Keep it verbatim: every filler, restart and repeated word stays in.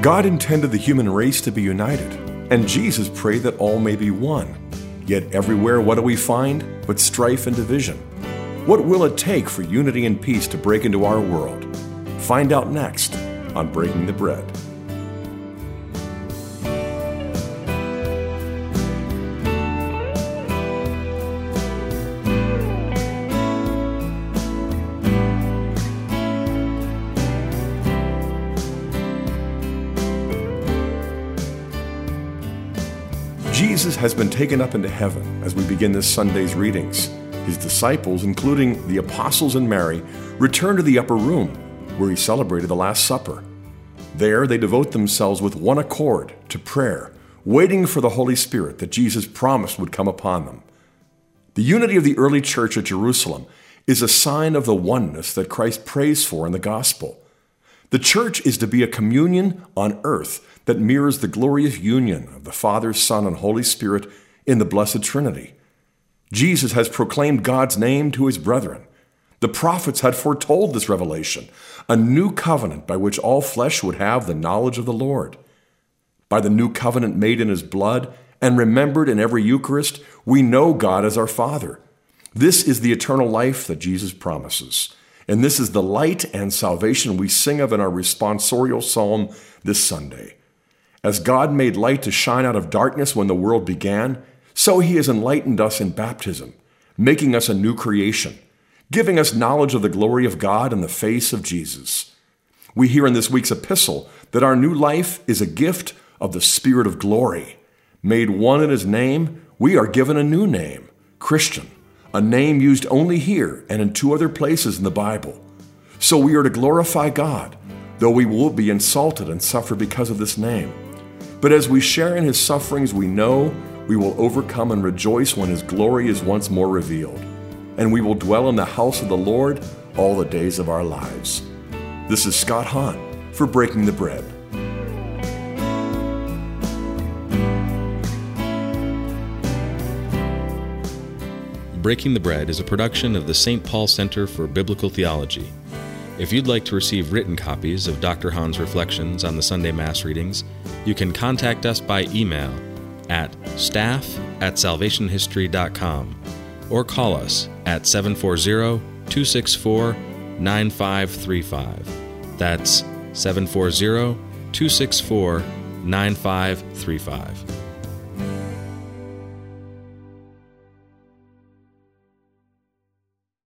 God intended the human race to be united, and Jesus prayed that all may be one. Yet everywhere, what do we find but strife and division? What will it take for unity and peace to break into our world? Find out next on Breaking the Bread. Jesus has been taken up into heaven as we begin this Sunday's readings. His disciples, including the apostles and Mary, return to the upper room where he celebrated the Last Supper. There they devote themselves with one accord to prayer, waiting for the Holy Spirit that Jesus promised would come upon them. The unity of the early church at Jerusalem is a sign of the oneness that Christ prays for in the gospel. The church is to be a communion on earth that mirrors the glorious union of the Father, Son, and Holy Spirit in the Blessed Trinity. Jesus has proclaimed God's name to his brethren. The prophets had foretold this revelation, a new covenant by which all flesh would have the knowledge of the Lord. By the new covenant made in his blood and remembered in every Eucharist, we know God as our Father. This is the eternal life that Jesus promises. And this is the light and salvation we sing of in our responsorial psalm this Sunday. As God made light to shine out of darkness when the world began, so he has enlightened us in baptism, making us a new creation, giving us knowledge of the glory of God in the face of Jesus. We hear in this week's epistle that our new life is a gift of the Spirit of glory. Made one in his name, we are given a new name, Christian, a name used only here and in two other places in the Bible. So we are to glorify God, though we will be insulted and suffer because of this name. But as we share in his sufferings, we know we will overcome and rejoice when his glory is once more revealed. And we will dwell in the house of the Lord all the days of our lives. This is Scott Hahn for Breaking the Bread. Breaking the Bread is a production of the Saint Paul Center for Biblical Theology. If you'd like to receive written copies of Doctor Hahn's reflections on the Sunday Mass readings, you can contact us by email at staff at salvationhistory dot com or call us at seven four zero, two six four, nine five three five. That's seven four zero, two six four, nine five three five.